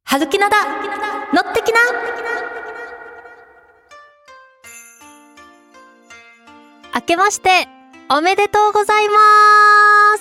春キナだ乗ってきな。明けましておめでとうございます。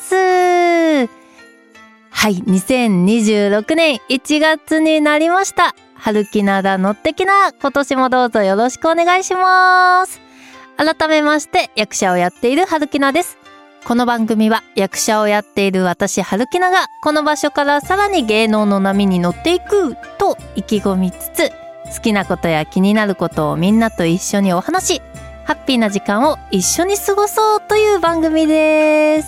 はい、2026年1月になりました。春キナだ乗ってきな。今年もどうぞよろしくお願いします。改めまして役者をやっている春キナです。この番組は役者をやっている私春キナがこの場所からさらに芸能の波に乗っていくと意気込みつつ、好きなことや気になることをみんなと一緒にお話し、ハッピーな時間を一緒に過ごそうという番組です。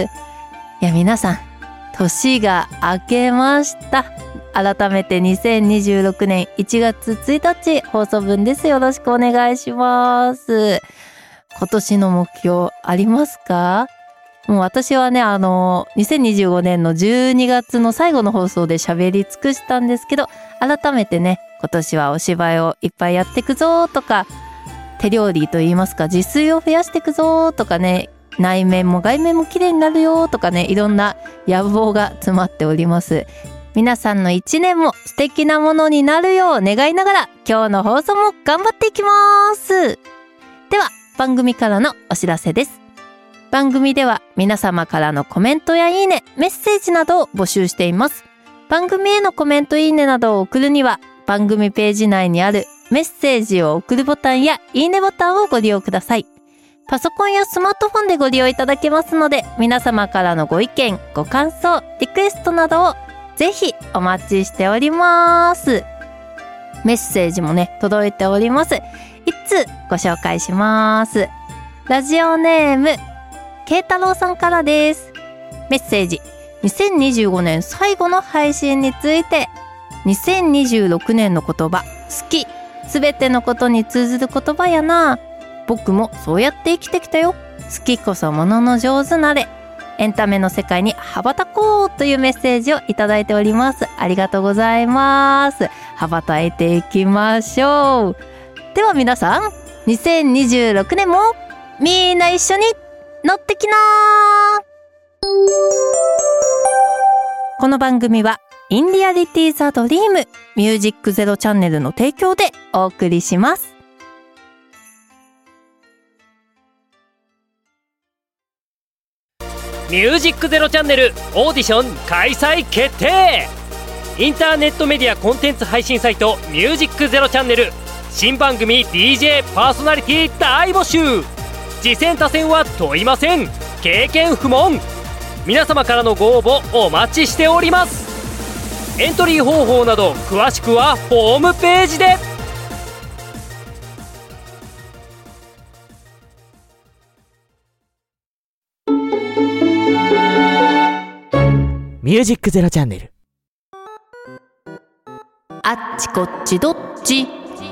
いや皆さん、年が明けました。改めて2026年1月1日放送分です。よろしくお願いします。今年の目標ありますか？もう私はね、2025年の12月の最後の放送で喋り尽くしたんですけど、改めてね、今年はお芝居をいっぱいやっていくぞとか、手料理と言いますか、自炊を増やしていくぞとかね、内面も外面も綺麗になるよとかね、いろんな野望が詰まっております。皆さんの一年も素敵なものになるよう願いながら、今日の放送も頑張っていきます。では、番組からのお知らせです。番組では皆様からのコメントやいいね、メッセージなどを募集しています。番組へのコメントいいねなどを送るには、番組ページ内にあるメッセージを送るボタンやいいねボタンをご利用ください。パソコンやスマートフォンでご利用いただけますので、皆様からのご意見、ご感想、リクエストなどをぜひお待ちしております。メッセージもね、届いております。一通ご紹介します。ラジオネーム慶太郎さんからです。メッセージ。2025年最後の配信について、2026年の言葉、好き。すべてのことに通ずる言葉やな。僕もそうやって生きてきたよ。好きこそものの上手なれ。エンタメの世界に羽ばたこうというメッセージをいただいております。ありがとうございます。羽ばたいていきましょう。では皆さん、2026年もみんな一緒に乗ってきなー。この番組はインリアリティザドリームミュージックゼロチャンネルの提供でお送りします。 ミュージックゼロチャンネルオーディション開催決定。インターネットメディアコンテンツ配信サイトミュージックゼロチャンネル新番組 DJ パーソナリティ大募集。次戦他戦は問いません。経験不問。皆様からのご応募お待ちしております。エントリー方法など詳しくはホームページで。 ミュージックゼロチャンネル。 あっちこっちどっち。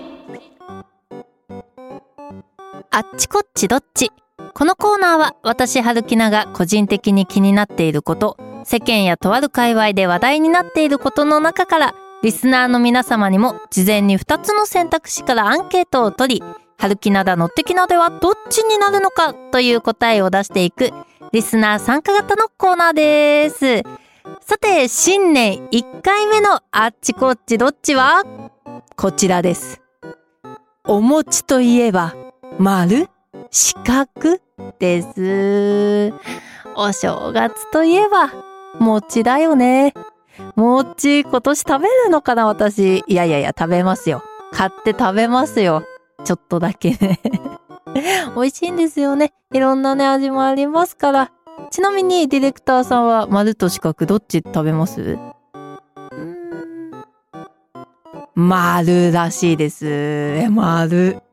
あっちこっちどっち。このコーナーは私春キナが個人的に気になっていること、世間やとある界隈で話題になっていることの中から、リスナーの皆様にも事前に2つの選択肢からアンケートを取り、春キナだ乗ってキナではどっちになるのかという答えを出していくリスナー参加型のコーナーです。さて、新年1回目のあっちこっちどっちはこちらです。お餅といえば丸、四角です。お正月といえば餅だよね。餅今年食べるのかな私。いや食べますよ。買って食べますよ。ちょっとだけね美味しいんですよね。いろんなね味もありますから。ちなみにディレクターさんは丸と四角どっち食べます？丸らしいです。丸。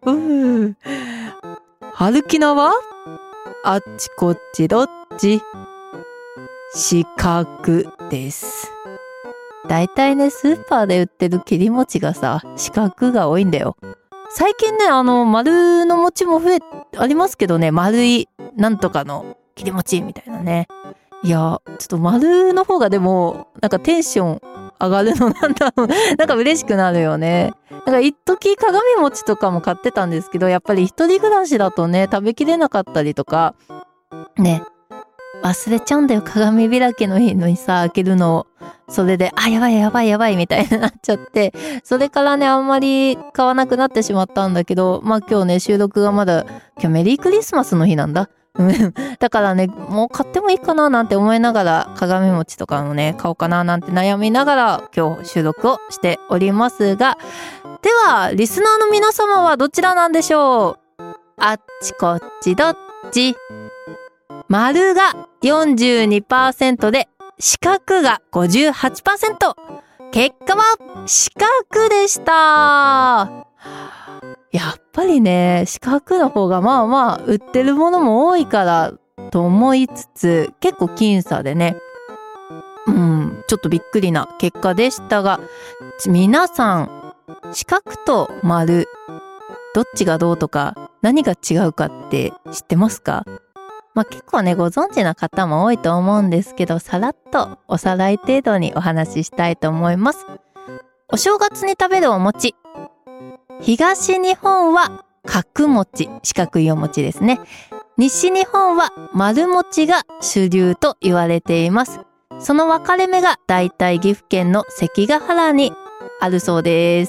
春キナはあっちこっちどっち？四角です。だいたいね、スーパーで売ってる切り餅がさ、四角が多いんだよ。最近ね、丸の餅もありますけどね、丸いなんとかの切り餅みたいなね。いや、ちょっと丸の方がでも、なんかテンション上がるのなんだろう。なんか嬉しくなるよね。なんか一時鏡餅とかも買ってたんですけど、やっぱり一人暮らしだとね、食べきれなかったりとか、ね。 忘れちゃうんだよ。鏡開きの日にさ、開けるのを。それで、やばいやばいやばいみたいになっちゃって、それからね、あんまり買わなくなってしまったんだけど、まあ今日ね、収録がまだ、今日メリークリスマスの日なんだ。だからね、もう買ってもいいかななんて思いながら、鏡餅とかもね、買おうかななんて悩みながら、今日収録をしておりますが、では、リスナーの皆様はどちらなんでしょう？あっちこっちどっち？丸が 42% で、四角が 58%。結果は四角でした。やっぱりね、四角の方がまあまあ売ってるものも多いからと思いつつ、結構僅差でね、ちょっとびっくりな結果でしたが、皆さん、四角と丸、どっちがどうとか何が違うかって知ってますか？まあ、結構ね、ご存知な方も多いと思うんですけど、さらっとおさらい程度にお話ししたいと思います。お正月に食べるお餅。東日本は角餅、四角いお餅ですね。西日本は丸餅が主流と言われています。その分かれ目がだいたい岐阜県の関ヶ原にあるそうです。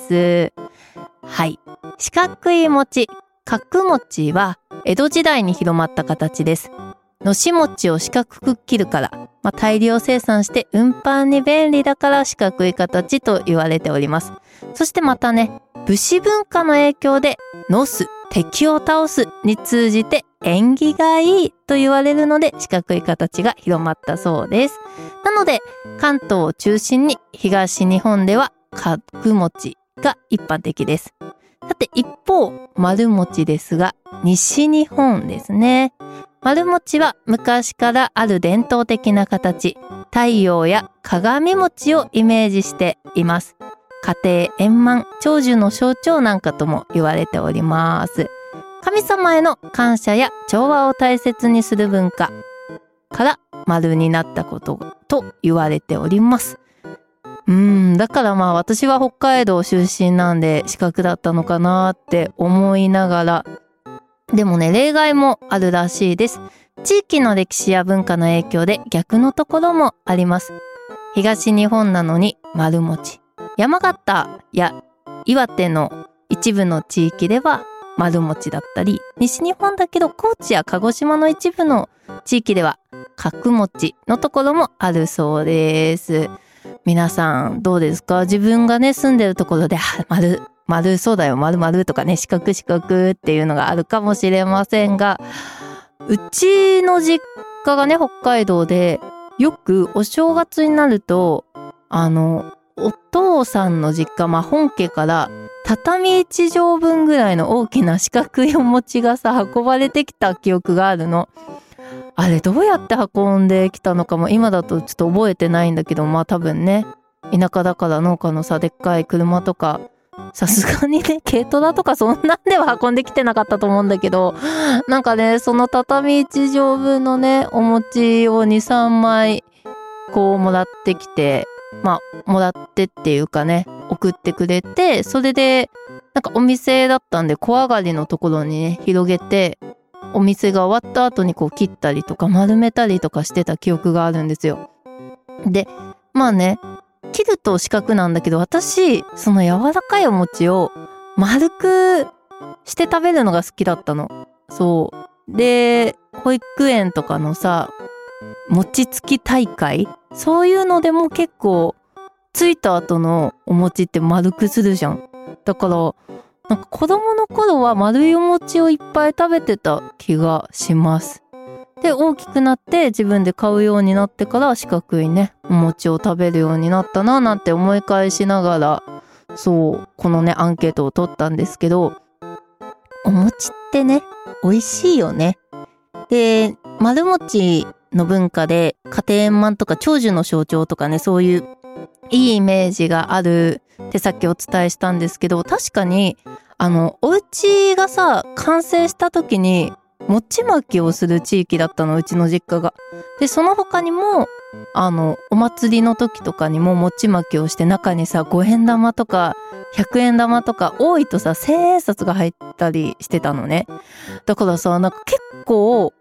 はい。四角い餅、角餅は江戸時代に広まった形です。のし餅を四角く切るから、大量生産して運搬に便利だから四角い形と言われております。そしてまたね、武士文化の影響で、のす、敵を倒すに通じて縁起がいいと言われるので四角い形が広まったそうです。なので、関東を中心に東日本では角餅が一般的です。さて一方、丸餅ですが、西日本ですね。丸餅は昔からある伝統的な形、太陽や鏡餅をイメージしています。家庭円満、長寿の象徴なんかとも言われております。神様への感謝や調和を大切にする文化から丸になったことと言われております。だから私は北海道出身なんで四角だったのかなって思いながら、でもね、例外もあるらしいです。地域の歴史や文化の影響で逆のところもあります。東日本なのに丸餅。山形や岩手の一部の地域では丸餅だったり、西日本だけど高知や鹿児島の一部の地域では角餅のところもあるそうです。皆さんどうですか？自分がね、住んでるところで丸そうだよ、丸とかね、四角っていうのがあるかもしれませんが、うちの実家がね、北海道で、よくお正月になると、お父さんの実家、本家から畳1畳分ぐらいの大きな四角いお餅がさ、運ばれてきた記憶があるの。あれどうやって運んできたのかも今だとちょっと覚えてないんだけど、多分ね、田舎だから農家のさ、でっかい車とか、さすがにね、軽トラとかそんなんでは運んできてなかったと思うんだけど、なんかね、その畳1畳分のね、お餅を2、3枚、こうもらってきて、もらってっていうかね、送ってくれて、それで、なんかお店だったんで、小上がりのところにね、広げて、お店が終わった後にこう切ったりとか丸めたりとかしてた記憶があるんですよ。で、切ると四角なんだけど、私、その柔らかいお餅を丸くして食べるのが好きだったの。そう。で、保育園とかのさ、餅つき大会？そういうのでも結構、ついた後のお餅って丸くするじゃん。だから、なんか子供の頃は丸いお餅をいっぱい食べてた気がします。で、大きくなって自分で買うようになってから四角いね、お餅を食べるようになったななんて思い返しながら、そう、このね、アンケートを取ったんですけど、お餅ってね、美味しいよね。で、丸餅の文化で家庭円満とか長寿の象徴とかね、そういういいイメージがあるってさっきお伝えしたんですけど、確かにお家がさ完成した時に餅巻きをする地域だったの、うちの実家が。でその他にもお祭りの時とかにも餅巻きをして、中にさ5円玉とか100円玉とか多いとさ1000円札が入ったりしてたのね。だからさ、なんか結構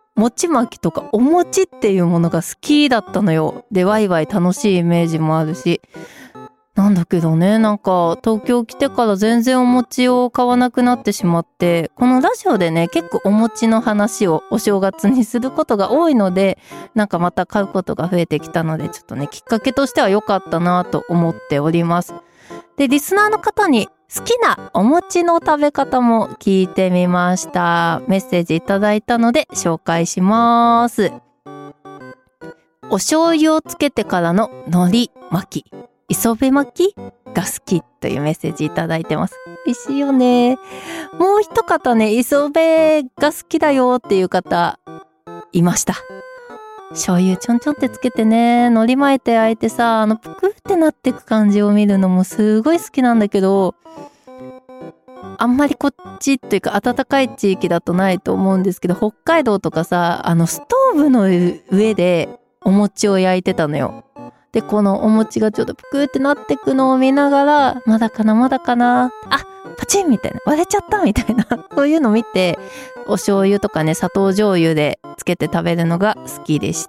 餅巻きとかお餅っていうものが好きだったのよ。でワイワイ楽しいイメージもあるし、なんだけどね、なんか東京来てから全然お餅を買わなくなってしまって、このラジオでね結構お餅の話をお正月にすることが多いので、なんかまた買うことが増えてきたので、ちょっとねきっかけとしては良かったなと思っております。でリスナーの方に好きなお餅の食べ方も聞いてみました。メッセージいただいたので紹介します。お醤油をつけてからの海苔巻き、磯辺巻きが好きというメッセージいただいてます。美味しいよね。もう一方ね、磯辺が好きだよっていう方いました。醤油ちょんちょんってつけてね、海苔巻いて焼いてさ、ぷくってなってく感じを見るのもすごい好きなんだけど、あんまりこっちっていうか暖かい地域だとないと思うんですけど、北海道とかさ、ストーブの上でお餅を焼いてたのよ。でこのお餅がちょっとぷくってなってくのを見ながら、まだかなあ、パチンみたいな、割れちゃったみたいなそういうの見て、お醤油とかね、砂糖醤油でつけて食べるのが好きでした。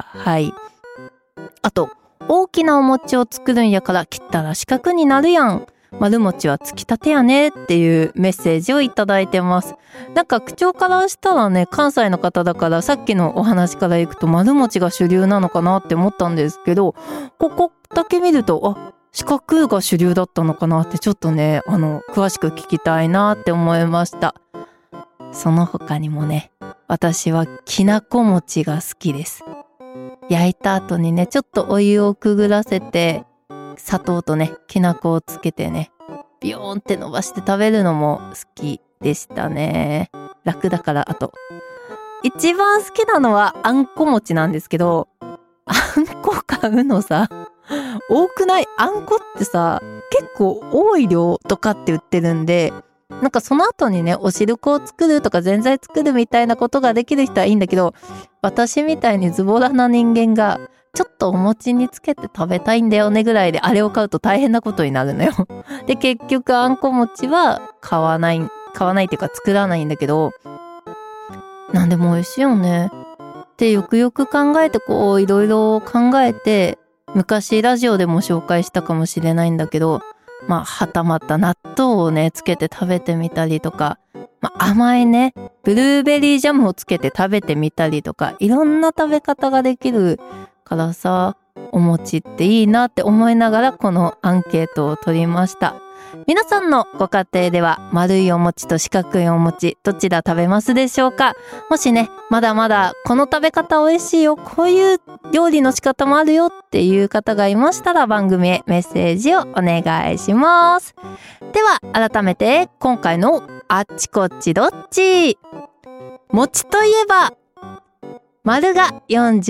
はい。あと大きなお餅を作るんやから切ったら四角になるやん、丸餅はつきたてやねっていうメッセージをいただいてます。なんか口調からしたらね、関西の方だからさっきのお話からいくと丸餅が主流なのかなって思ったんですけど、ここだけ見ると四角が主流だったのかなってちょっとね、詳しく聞きたいなって思いました。その他にもね、私はきなこ餅が好きです。焼いた後にね、ちょっとお湯をくぐらせて砂糖とねきな粉をつけてね、ビヨーンって伸ばして食べるのも好きでしたね。楽だから。あと一番好きなのはあんこ餅なんですけど、あんこ買うのさ多くない？あんこってさ結構多い量とかって売ってるんで、なんかその後にねお汁粉を作るとかぜんざい作るみたいなことができる人はいいんだけど、私みたいにズボラな人間がちょっとお餅につけて食べたいんだよねぐらいであれを買うと大変なことになるのよで結局あんこ餅は買わないっていうか作らないんだけど、なんでも美味しいよねってよくよく考えて、こういろいろ考えて、昔ラジオでも紹介したかもしれないんだけど、はたまた納豆をねつけて食べてみたりとか、甘いねブルーベリージャムをつけて食べてみたりとか、いろんな食べ方ができるからさ、お餅っていいなって思いながらこのアンケートを取りました。皆さんのご家庭では丸いお餅と四角いお餅どちら食べますでしょうか？もしね、まだまだこの食べ方美味しいよ、こういう料理の仕方もあるよっていう方がいましたら、番組へメッセージをお願いします。では改めて今回のあっちこっちどっち。餅といえば丸が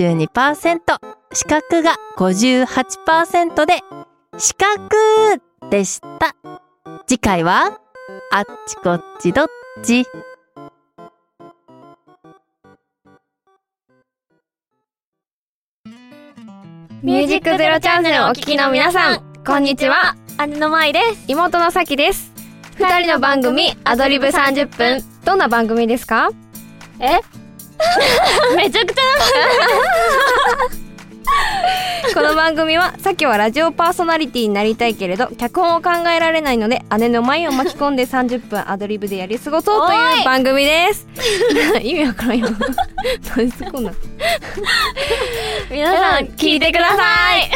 42%、 四角が 58% で四角でした。次回はあっちこっちどっち。 ミュージックゼロチャンネルをお聞きの皆さん、こんにちは。姉のまいです。妹のさきです。2人の番組アドリブ30分、どんな番組ですか？ めちゃくちゃこの番組は、さきはラジオパーソナリティになりたいけれど脚本を考えられないので、姉のまいを巻き込んで30分アドリブでやり過ごそうという番組です意味わからんよ何でこんな皆さん聞いてください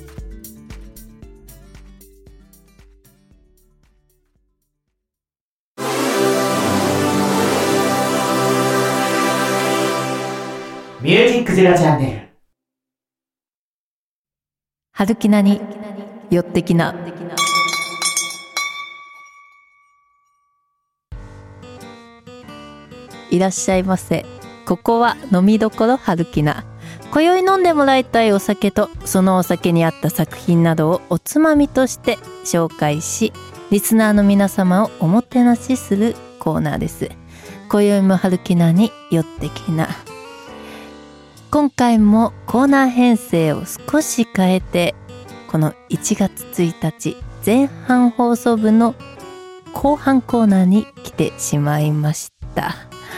ミュージックゼロチャンネル。 春きなに寄ってきな。いらっしゃいませ。ここは飲みどころ春きな。今宵飲んでもらいたいお酒とそのお酒に合った作品などをおつまみとして紹介し、リスナーの皆様をおもてなしするコーナーです。今宵も春きなに寄ってきな。今回もコーナー編成を少し変えて、この1月1日前半放送分の後半コーナーに来てしまいました。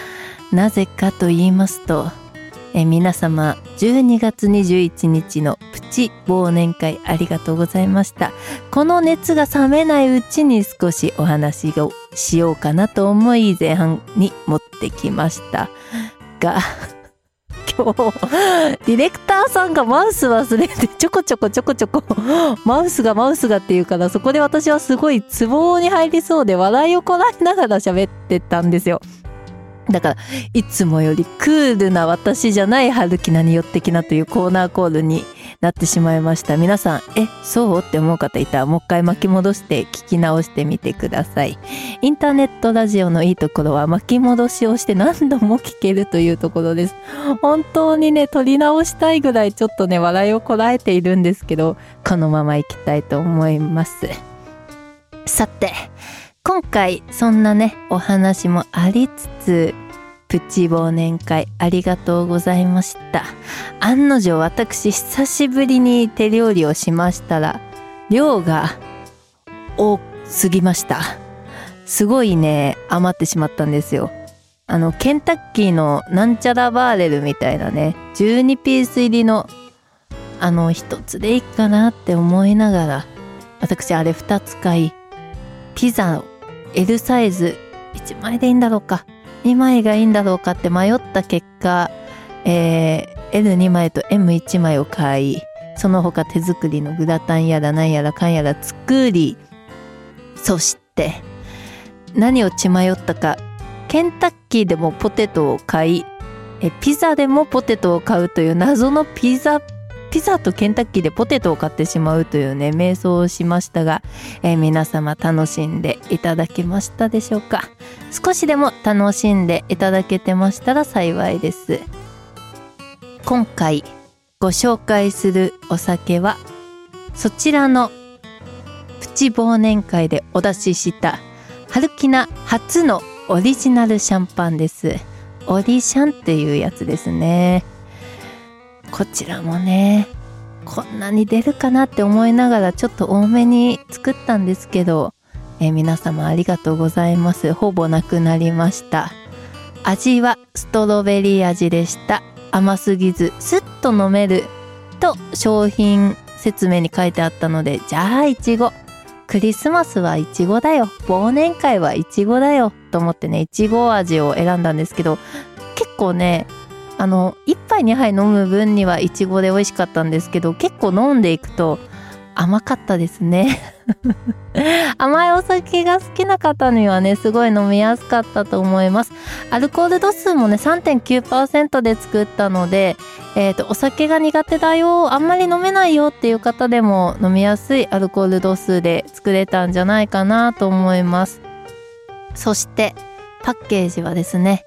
なぜかと言いますと、皆様12月21日のプチ忘年会ありがとうございました。この熱が冷めないうちに少しお話をしようかなと思い前半に持ってきましたが今日ディレクターさんがマウス忘れてちょこちょこマウスがっていうから、そこで私はすごいツボに入りそうで笑いをこらえながら喋ってたんですよ。だからいつもよりクールな私じゃない春樹なによってきなというコーナーコールになってしまいました。皆さんそうって思う方いたらもう一回巻き戻して聞き直してみてください。インターネットラジオのいいところは巻き戻しをして何度も聞けるというところです。本当にね撮り直したいぐらいちょっとね笑いをこらえているんですけど、このままいきたいと思います。さて今回そんなねお話もありつつ、プチ忘年会ありがとうございました。案の定私久しぶりに手料理をしましたら量が多すぎました。すごいね余ってしまったんですよ。ケンタッキーのなんちゃらバーレルみたいなね12ピース入りの一つでいいかなって思いながら、私あれ2つ買い、ピザをL サイズ1枚でいいんだろうか2枚がいいんだろうかって迷った結果、L2 枚と M1 枚を買い、その他手作りのグラタンやらなんやらかんやら作り、そして何を血迷ったか、ケンタッキーでもポテトを買い、ピザでもポテトを買うという謎のピザとケンタッキーでポテトを買ってしまうというね迷走をしましたが、皆様楽しんでいただけましたでしょうか。少しでも楽しんでいただけてましたら幸いです。今回ご紹介するお酒はそちらのプチ忘年会でお出しした春樹菜初のオリジナルシャンパンです。オリシャンっていうやつですね。こちらもねこんなに出るかなって思いながらちょっと多めに作ったんですけど、皆様ありがとうございます。ほぼなくなりました。味はストロベリー味でした。甘すぎずスッと飲めると商品説明に書いてあったので、じゃあいちご、クリスマスはいちごだよ、忘年会はいちごだよと思ってねいちご味を選んだんですけど、結構ね1杯2杯飲む分にはいちごで美味しかったんですけど、結構飲んでいくと甘かったですね甘いお酒が好きな方にはねすごい飲みやすかったと思います。アルコール度数もね 3.9% で作ったので、お酒が苦手だよ、あんまり飲めないよっていう方でも飲みやすいアルコール度数で作れたんじゃないかなと思います。そしてパッケージはですね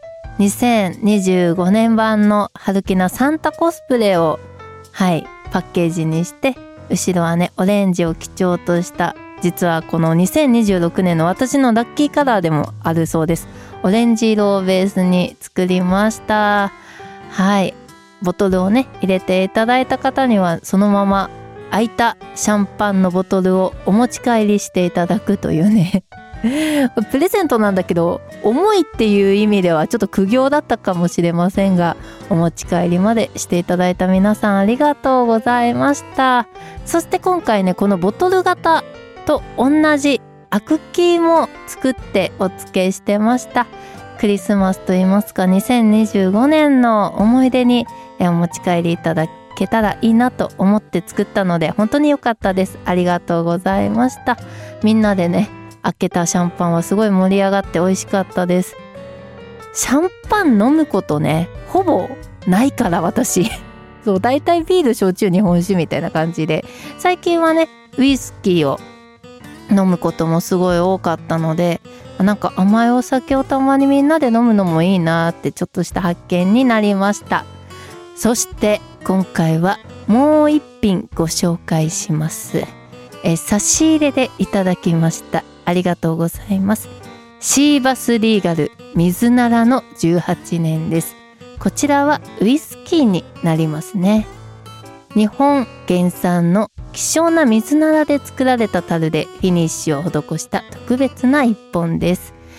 2025年版の春樹菜サンタコスプレをパッケージにして、後ろはねオレンジを基調とした、実はこの2026年の私のラッキーカラーでもあるそうです。オレンジ色をベースに作りました。ボトルをね入れていただいた方にはそのまま空いたシャンパンのボトルをお持ち帰りしていただくというねプレゼントなんだけど重いっていう意味ではちょっと苦行だったかもしれませんが、お持ち帰りまでしていただいた皆さんありがとうございました。そして今回ねこのボトル型と同じアクキーも作ってお付けしてました。クリスマスといいますか2025年の思い出にお持ち帰りいただけたらいいなと思って作ったので本当に良かったです。ありがとうございました。みんなでね開けたシャンパンはすごい盛り上がって美味しかったです。シャンパン飲むことねほぼないから私そう大体ビール焼酎日本酒みたいな感じで、最近はねウイスキーを飲むこともすごい多かったので、なんか甘いお酒をたまにみんなで飲むのもいいなってちょっとした発見になりました。そして今回はもう一品ご紹介します。差し入れでいただきました。ありがとうございます。シーバスリーガル水ならの18年です。こちらはウイスキーになりますね。日本原産の希少な水ならで作られた樽でフィニッシュを施した特別な一本です。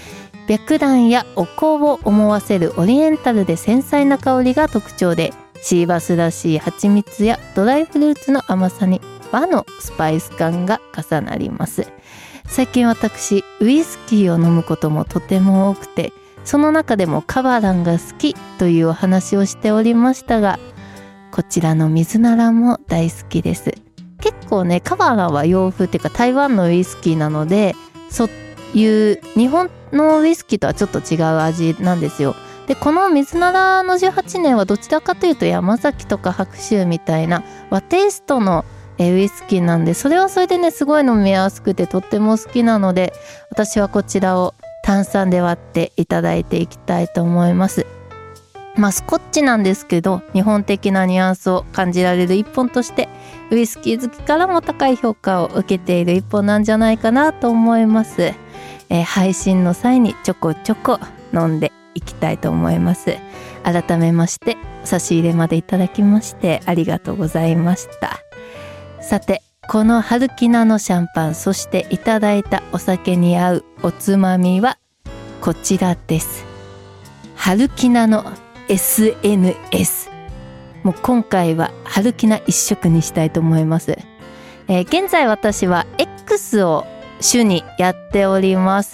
白蘭やお香を思わせるオリエンタルで繊細な香りが特徴で、シーバスらしい蜂蜜やドライフルーツの甘さに和のスパイス感が重なります。最近私ウイスキーを飲むこともとても多くて、その中でもカバランが好きというお話をしておりましたが、こちらの水ならも大好きです。結構ね、カバランは洋風っていうか台湾のウイスキーなので、そういう日本のウイスキーとはちょっと違う味なんですよ。でこの水ならの18年はどちらかというと山崎とか白州みたいな和テイストのウイスキーなんで、それはそれでねすごい飲みやすくてとっても好きなので、私はこちらを炭酸で割っていただいていきたいと思います。スコッチなんですけど、日本的なニュアンスを感じられる一本としてウイスキー好きからも高い評価を受けている一本なんじゃないかなと思います。配信の際にちょこちょこ飲んでいきたいと思います。改めまして差し入れまでいただきましてありがとうございました。さて、この春キナのシャンパン、そしていただいたお酒に合うおつまみはこちらです。春キナの SNS。 もう今回は春キナ一色にしたいと思います。現在私は X を主にやっております。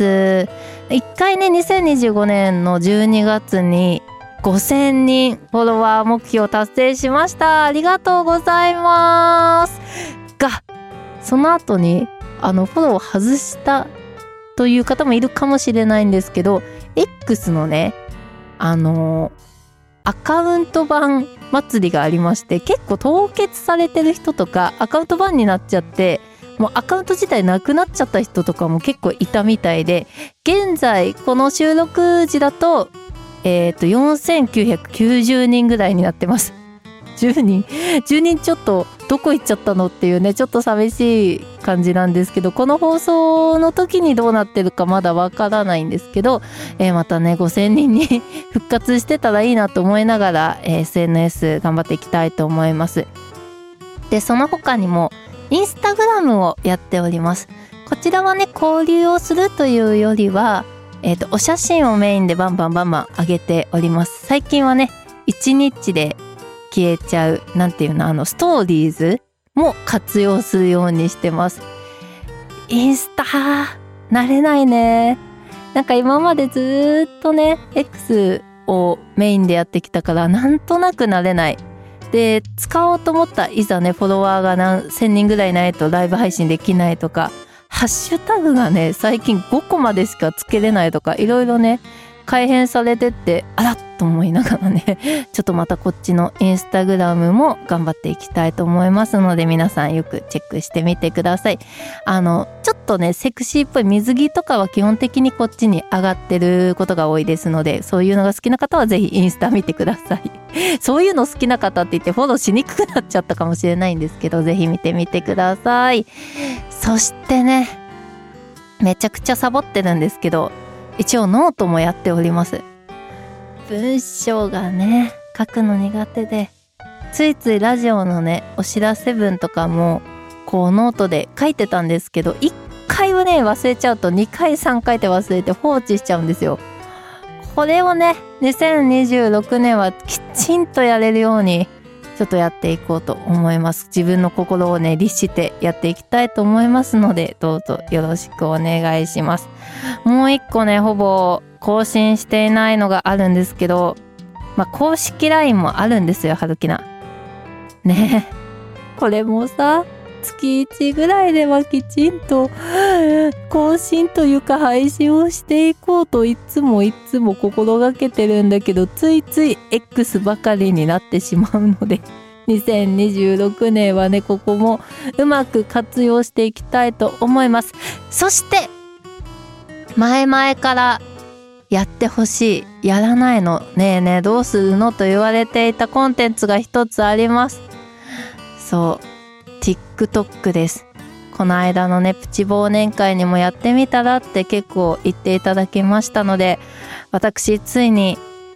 一回ね、2025年の12月に5000人フォロワー目標達成しました。ありがとうございますが、その後にフォローを外したという方もいるかもしれないんですけど、 X のねアカウント版祭りがありまして、結構凍結されてる人とかアカウント版になっちゃってもうアカウント自体なくなっちゃった人とかも結構いたみたいで、現在この収録時だと4990人ぐらいになってます。10人ちょっとどこ行っちゃったのっていうね、ちょっと寂しい感じなんですけど、この放送の時にどうなってるかまだわからないんですけど、またね5000人に復活してたらいいなと思いながら、SNS 頑張っていきたいと思います。でその他にもインスタグラムをやっております。こちらはね交流をするというよりはお写真をメインでバンバン上げております。最近はね1日で消えちゃうなんていうの、ストーリーズも活用するようにしてます。インスタ慣れないね。なんか今までずっとね X をメインでやってきたからなんとなく慣れない。で使おうと思ったいざねフォロワーが1000人ぐらいないとライブ配信できないとか、ハッシュタグがね最近5個までしかつけれないとか、いろいろね改変されてって、あらっと思いながらねちょっとまたこっちのインスタグラムも頑張っていきたいと思いますので、皆さんよくチェックしてみてください。ちょっとねセクシーっぽい水着とかは基本的にこっちに上がってることが多いですので、そういうのが好きな方はぜひインスタ見てくださいそういうの好きな方って言ってフォローしにくくなっちゃったかもしれないんですけど、ぜひ見てみてください。そしてね、めちゃくちゃサボってるんですけど、一応ノートもやっております。文章がね書くの苦手で、ついついラジオのねお知らせ文とかもこうノートで書いてたんですけど、1回はね忘れちゃうと2回3回って忘れて放置しちゃうんですよ。これをね2026年はきちんとやれるようにちょっとやっていこうと思います。自分の心をね律してやっていきたいと思いますので、どうぞよろしくお願いします。もう一個ねほぼ更新していないのがあるんですけど、公式 LINE もあるんですよ、はるきなね。これもさ月1ぐらいではきちんと更新というか配信をしていこうといつも心がけてるんだけど、ついつい X ばかりになってしまうので、2026年はねここもうまく活用していきたいと思います。そして前々からやってほしい、やらないの、ねえねえどうするのと言われていたコンテンツが一つあります。そう、TikTok です。この間のねプチ忘年会にもやってみたらって結構言っていただきましたので、私ついに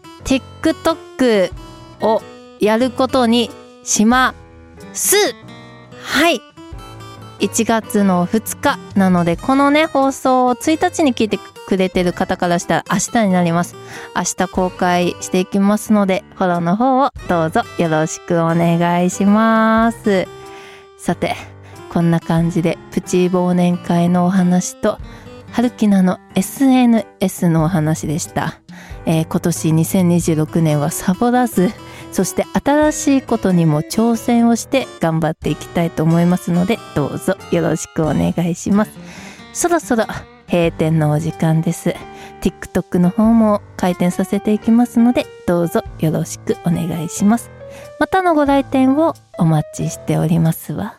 TikTok をやることにします。はい、 1月の2日なので、このね放送を1日に聞いてくれてる方からしたら明日になります。明日公開していきますので、フォローの方をどうぞよろしくお願いします。さて、こんな感じでプチ忘年会のお話と春キナの SNS のお話でした。今年2026年はサボらず、そして新しいことにも挑戦をして頑張っていきたいと思いますので、どうぞよろしくお願いします。そろそろ閉店のお時間です。 TikTok の方も開店させていきますので、どうぞよろしくお願いします。またのご来店をお待ちしておりますわ。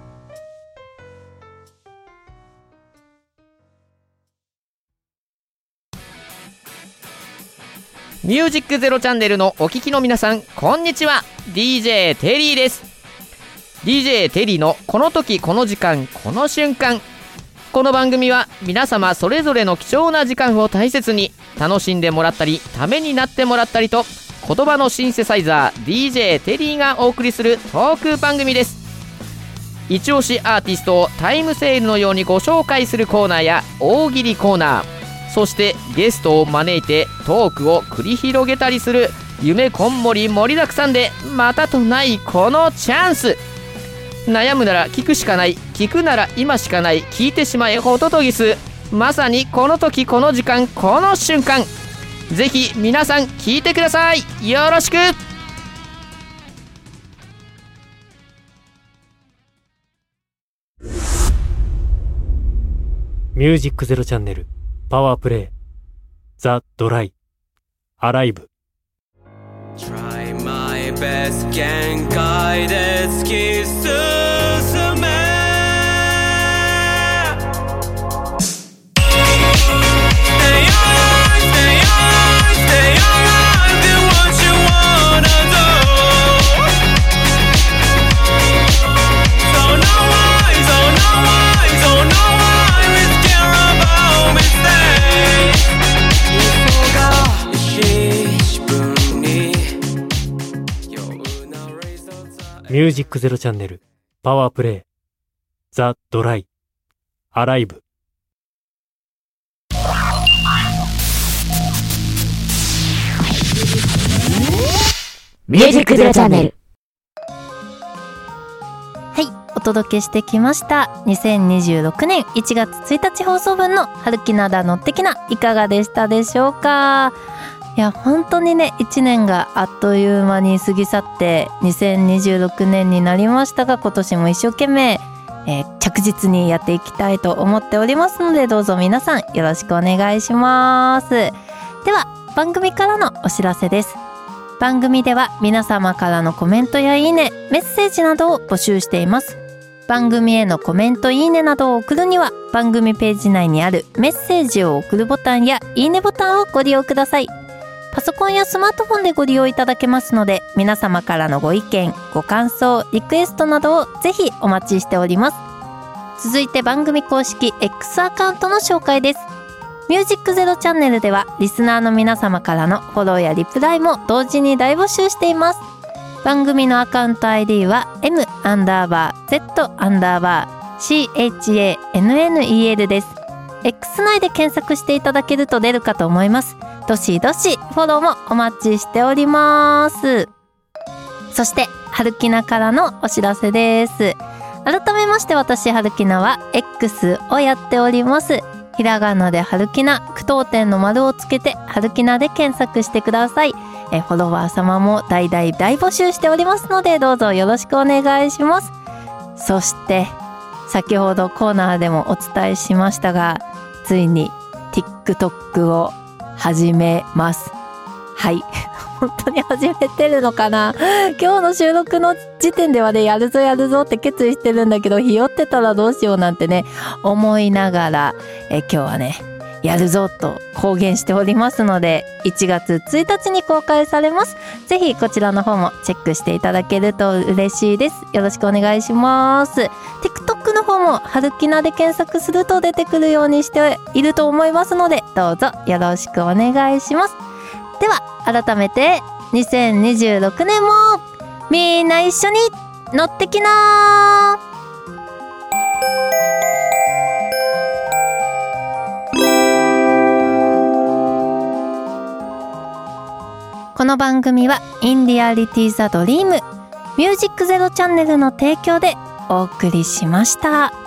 ミュージックゼロチャンネルのお聞きの皆さん、こんにちは。 DJ テリーです。 DJ テリーのこの時この時間この瞬間。この番組は皆様それぞれの貴重な時間を大切に楽しんでもらったり、ためになってもらったりと、言葉のシンセサイザー DJ テリーがお送りするトーク番組です。一押しアーティストをタイムセールのようにご紹介するコーナーや大喜利コーナー、そしてゲストを招いてトークを繰り広げたりする夢こんもり盛りだくさんで、またとないこのチャンス。悩むなら聞くしかない、聞くなら今しかない、聞いてしまえホトトギス。まさにこの時この時間この瞬間。ぜひ皆さん聞いてください。よろしく。 ミュージックゼロチャンネルパワープレイザ・ドライアライブ。 Try my best 限界で突き進め Stay alive, stay alive, stay alive, do what you wanna do. So no why, so no why, so no why we care about mistakes. 忙しい自分にミュージックゼロチャンネルパワープレイザ・ドライアライブ。 ミュージックゼロチャンネル。 はい、お届けしてきました2026年1月1日放送分の春キナだのってきな、いかがでしたでしょうか。いや本当にね、1年があっという間に過ぎ去って2026年になりましたが、今年も一生懸命、着実にやっていきたいと思っておりますので、どうぞ皆さんよろしくお願いします。では番組からのお知らせです。番組では皆様からのコメントやいいね、メッセージなどを募集しています。番組へのコメント、いいねなどを送るには、番組ページ内にあるメッセージを送るボタンやいいねボタンをご利用ください。パソコンやスマートフォンでご利用いただけますので、皆様からのご意見、ご感想、リクエストなどをぜひお待ちしております。続いて番組公式 X アカウントの紹介です。ミュージックゼロチャンネルではリスナーの皆様からのフォローやリプライも同時に大募集しています。番組のアカウント ID は M_Z_CHANNEL です。X 内で検索していただけると出るかと思います。どしどしフォローもお待ちしております。そして春キナからのお知らせです。改めまして、私春キナは X をやっております。ひらがなで春キナ、句読点の丸をつけて春キナで検索してください。フォロワー様も大募集しておりますので、どうぞよろしくお願いします。そして先ほどコーナーでもお伝えしましたが、ついに TikTok を始めます。はい本当に始めてるのかな。今日の収録の時点ではね、やるぞって決意してるんだけど、ひよってたらどうしようなんてね思いながら、今日はねやるぞと公言しておりますので、1月1日に公開されます。ぜひこちらの方もチェックしていただけると嬉しいです。よろしくお願いします。 TikTok の方も春キナで検索すると出てくるようにしていると思いますので、どうぞよろしくお願いします。では改めて2026年もみんな一緒に乗ってきなー。 この番組はインリアリティザドリームミュージックゼロチャンネルの提供でお送りしました。